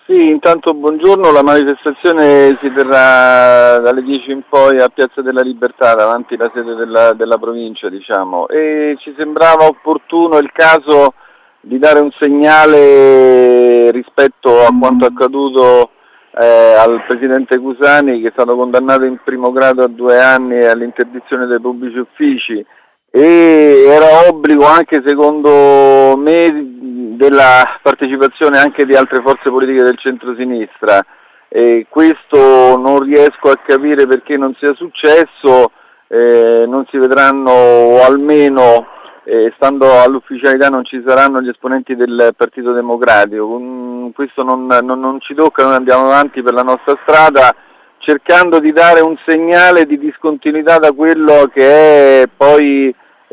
Sì, intanto buongiorno, la manifestazione si terrà dalle 10 in poi a Piazza della Libertà, davanti alla sede della provincia, diciamo, e ci sembrava opportuno il caso di dare un segnale rispetto a quanto accaduto al Presidente Cusani, che è stato condannato in primo grado a 2 anni all'interdizione dei pubblici uffici, e era obbligo anche secondo me della partecipazione anche di altre forze politiche del centro-sinistra, e questo non riesco a capire perché non sia successo. Non si vedranno, o almeno stando all'ufficialità non ci saranno gli esponenti del Partito Democratico. Questo non ci tocca, noi andiamo avanti per la nostra strada cercando di dare un segnale di discontinuità da quello che è poi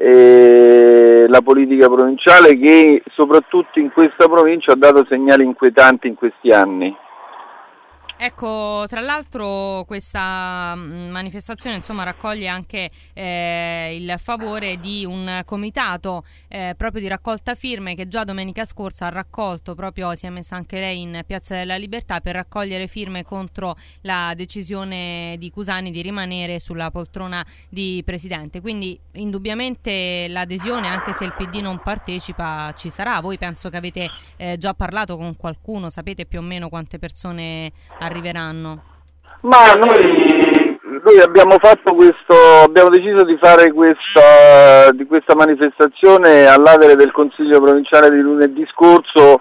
la politica provinciale, che soprattutto in questa provincia ha dato segnali inquietanti in questi anni. Ecco, tra l'altro questa manifestazione raccoglie anche il favore di un comitato proprio di raccolta firme che già domenica scorsa ha raccolto, proprio si è messa anche lei in Piazza della Libertà per raccogliere firme contro la decisione di Cusani di rimanere sulla poltrona di presidente. Quindi indubbiamente l'adesione, anche se il PD non partecipa, ci sarà. Voi penso che avete già parlato con qualcuno, sapete più o meno quante persone arriveranno? Ma noi abbiamo deciso di fare questa manifestazione all'adere del Consiglio provinciale di lunedì scorso,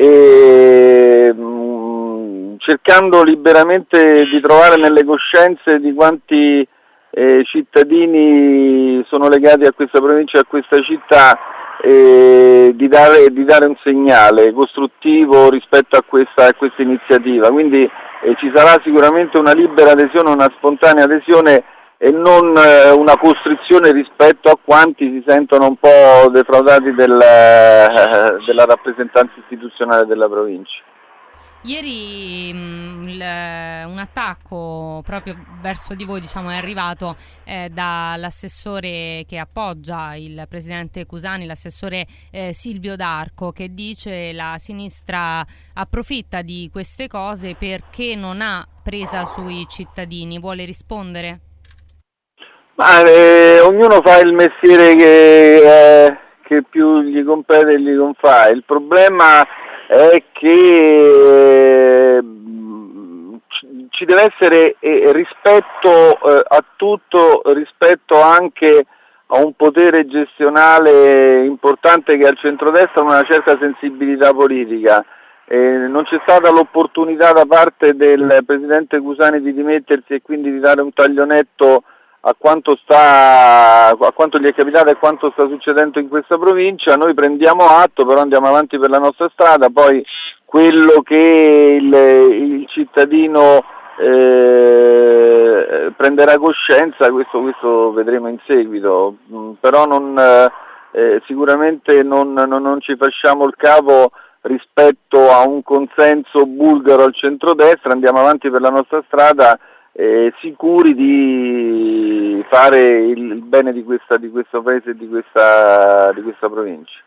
e cercando liberamente di trovare nelle coscienze di quanti cittadini sono legati a questa provincia e a questa città, di dare un segnale costruttivo rispetto a questa iniziativa. Quindi ci sarà sicuramente una libera adesione, una spontanea adesione, e non una costrizione rispetto a quanti si sentono un po' defraudati della rappresentanza istituzionale della provincia. Ieri un attacco proprio verso di voi, è arrivato dall'assessore che appoggia il presidente Cusani, l'assessore Silvio D'Arco, che dice la sinistra approfitta di queste cose perché non ha presa sui cittadini. Vuole rispondere? Ma ognuno fa il mestiere che più gli compete e gli confà. Il problema è che ci deve essere rispetto a tutto, rispetto anche a un potere gestionale importante che ha il centrodestra, una certa sensibilità politica. Non c'è stata l'opportunità da parte del presidente Cusani di dimettersi e quindi di dare un taglio netto a quanto gli è capitato e quanto sta succedendo in questa provincia. Noi prendiamo atto, però andiamo avanti per la nostra strada. Poi quello che il cittadino prenderà coscienza, questo vedremo in seguito, però sicuramente non ci facciamo il capo rispetto a un consenso bulgaro al centrodestra. Andiamo avanti per la nostra strada, sicuri di fare il bene di questo paese e di questa provincia.